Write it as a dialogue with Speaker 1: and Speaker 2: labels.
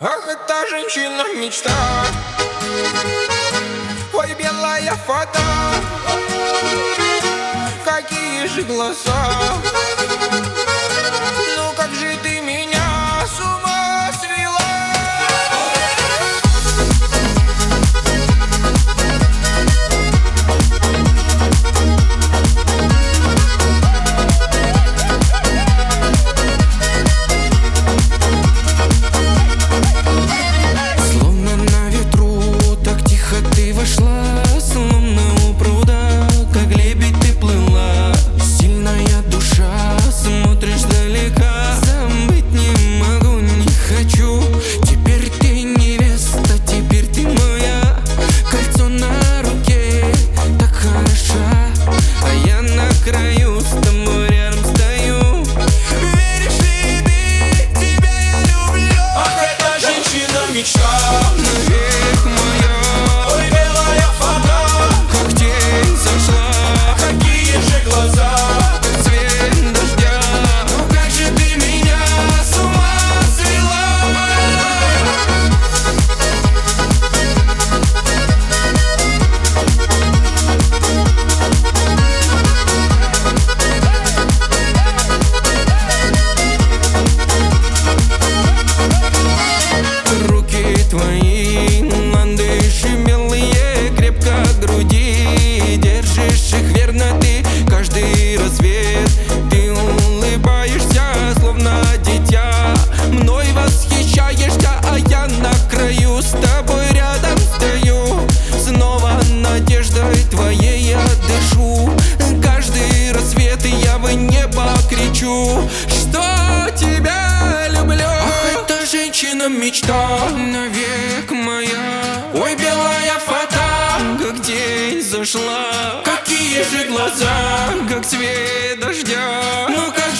Speaker 1: Ах, эта женщина мечта. Ой, белая фата, какие же глаза. Ну как же ты меня с ума свела.
Speaker 2: Словно на ветру, так тихо ты вошла, словно у пруда, как лебедь ты плыла. Сильная душа, смотришь далека, забыть не могу, не хочу. Теперь ты невеста, теперь ты моя. Кольцо на руке, так хороша, а я на краю с тобой рядом стою. Веришь ли ты, тебя я люблю.
Speaker 1: Ах, эта женщина мечта.
Speaker 2: Навек моя,
Speaker 1: Ой, белая фата,
Speaker 2: как тень сошла,
Speaker 1: какие же глаза.
Speaker 2: цвет дождя. Ну как же ты меня с ума свела. Руки твои, ландыши белые, крепко к груди держишь их верно ты. Каждый рассвет ты улыбаешься, словно дитя. Мной восхищаешься, а я на краю с тобой рядом стою. Снова надеждой твоей я дышу. Каждый рассвет я в небо кричу, что тебя люблю. Ах, эта женщина мечта, навек моя. Ой, белая фата, как день зашла, какие же глаза, как цвет дождя. Ну как